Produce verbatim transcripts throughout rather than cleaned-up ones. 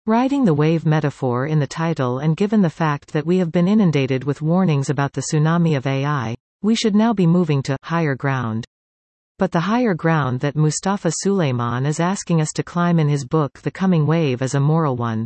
Riding the wave metaphor in the title and given the fact that we have been inundated with warnings about the tsunami of A I, we should now be moving to higher ground. But the higher ground that Mustafa Suleyman is asking us to climb in his book The Coming Wave is a moral one.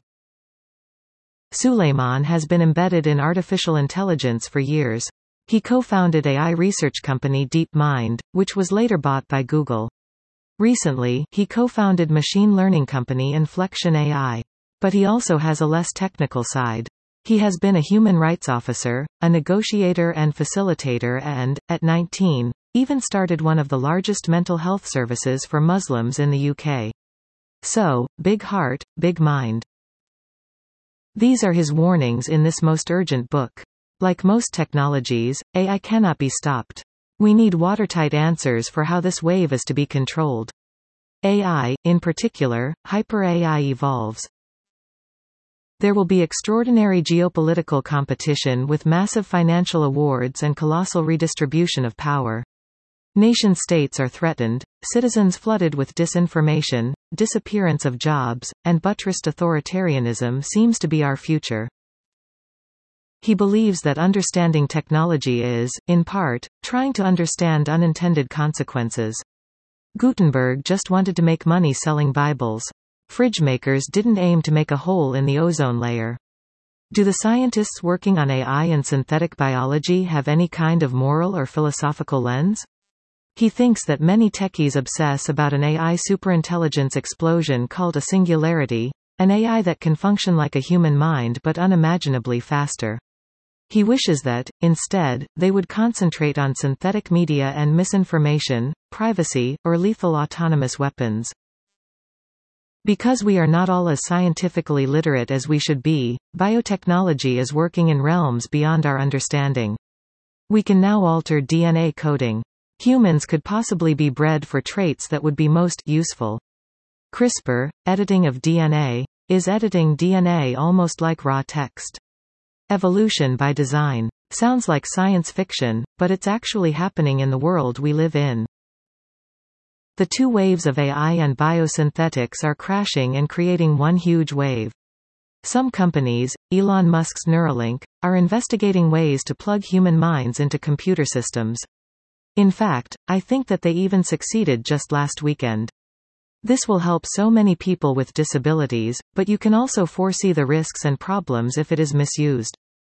Suleyman has been embedded in artificial intelligence for years. He co-founded A I research company DeepMind, which was later bought by Google. Recently, he co-founded machine learning company Inflection A I. But he also has a less technical side. He has been a human rights officer, a negotiator and facilitator and, at nineteen, even started one of the largest mental health services for Muslims in the U K. So, big heart, big mind. These are his warnings in this most urgent book. Like most technologies, A I cannot be stopped. We need watertight answers for how this wave is to be controlled. A I, in particular, hyper-A I evolves. There will be extraordinary geopolitical competition with massive financial awards and colossal redistribution of power. Nation-states are threatened, citizens flooded with disinformation, disappearance of jobs, and buttressed authoritarianism seems to be our future. He believes that understanding technology is, in part, trying to understand unintended consequences. Gutenberg just wanted to make money selling Bibles. Fridge makers didn't aim to make a hole in the ozone layer. Do the scientists working on A I and synthetic biology have any kind of moral or philosophical lens? He thinks that many techies obsess about an A I superintelligence explosion called a singularity, an A I that can function like a human mind but unimaginably faster. He wishes that, instead, they would concentrate on synthetic media and misinformation, privacy, or lethal autonomous weapons. Because we are not all as scientifically literate as we should be, biotechnology is working in realms beyond our understanding. We can now alter D N A coding. Humans could possibly be bred for traits that would be most useful. CRISPR, editing of D N A, is editing D N A almost like raw text. Evolution by design. Sounds like science fiction, but it's actually happening in the world we live in. The two waves of A I and biosynthetics are crashing and creating one huge wave. Some companies, Elon Musk's Neuralink, are investigating ways to plug human minds into computer systems. In fact, I think that they even succeeded just last weekend. This will help so many people with disabilities, but you can also foresee the risks and problems if it is misused.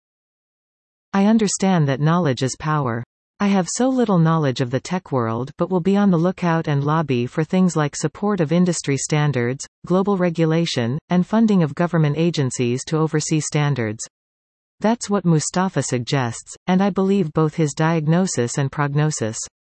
I understand that knowledge is power. I have so little knowledge of the tech world but will be on the lookout and lobby for things like support of industry standards, global regulation, and funding of government agencies to oversee standards. That's what Mustafa suggests, and I believe both his diagnosis and prognosis.